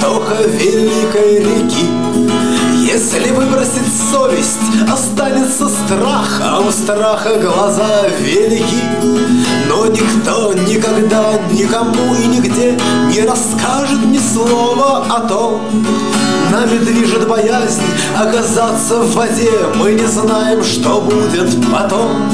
истока великой реки. Если выбросить совесть, останется страх, а у страха глаза велики. Но никто никогда никому и нигде не расскажет ни слова о том. Нами движет боязнь оказаться в воде, мы не знаем, что будет потом.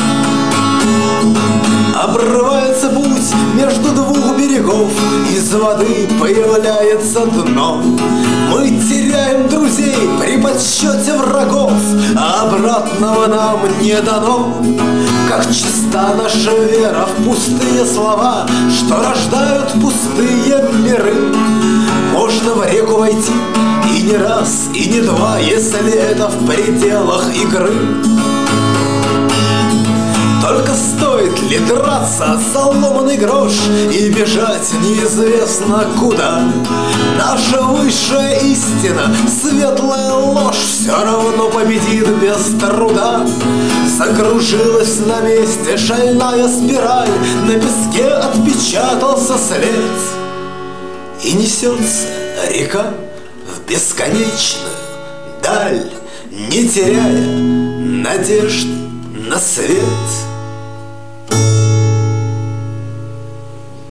Обрывается путь между двух берегов, из воды появляется дно. Мы теряем друзей при подсчете врагов, а обратного нам не дано. Как чиста наша вера в пустые слова, что рождают пустые миры. Можно в реку войти и не раз, и не два, если это в пределах игры. Только стоит ли драться за ломаный грош и бежать неизвестно куда? Наша высшая истина, светлая ложь, все равно победит без труда. Закружилась на месте шальная спираль, на песке отпечатался след. И несется река в бесконечную даль, не теряя надежды на свет.